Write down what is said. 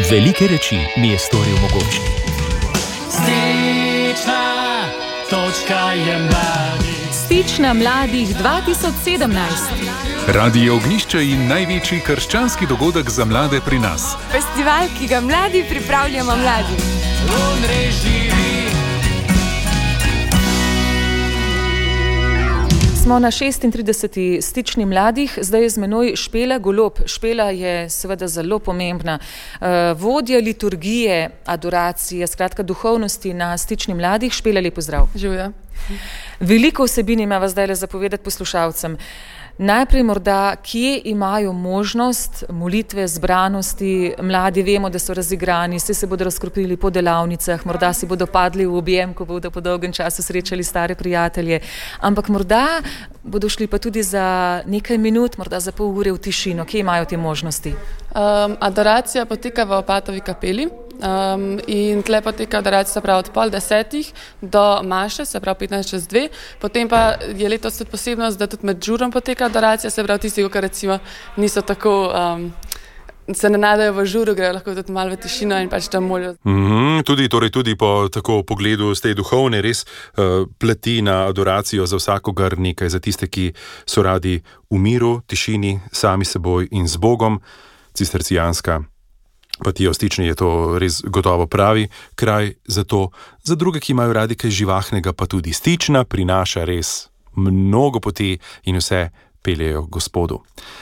Velike reči mi je storil mogočni. Stična točka je mladih. Stična mladih 2017. Radio Ognjišče in največji krščanski dogodek za mlade pri nas. Festival, ki ga mladi pripravljamo mladim. Smo na 36. stični mladih, zdaj je z menoj Špela Golob. Špela je seveda zelo pomembna vodja liturgije, adoracije, skratka duhovnosti na stični mladih. Špela, lep pozdrav. Živja. Veliko vsebin imava zdaj zapovedati poslušalcem. Najprej morda, kje imajo možnost molitve, zbranosti, mladi vemo, da so razigrani, se bodo razkropili po delavnicah, morda si bodo padli v objem, ko bodo po dolgem času srečali stare prijatelje, ampak morda bodo šli pa tudi za nekaj minut, morda za pol ure v tišino. Kje imajo te možnosti? Adoracija poteka v Opatovi kapeli. In tle poteka adoracija od 9:30 do maše, se pravi 15:02, potem pa je letos tudi posebnost, da tudi med žurom poteka adoracija, se pravi tisti, ki recimo niso tako, se ne nadajo v žuru, grejo lahko tudi malo v tišino in pač tam molijo. Tudi po tako pogledu z te duhovne res plati na adoracijo za vsakogar nekaj, za tiste, ki so radi v miru, tišini, sami seboj in z Bogom. Cistercijanska Patija v Stični je to res gotovo pravi kraj za to. Za druge, ki imajo radi kaj živahnega, pa tudi Stična prinaša res mnogo poti in vse peljejo k Gospodu.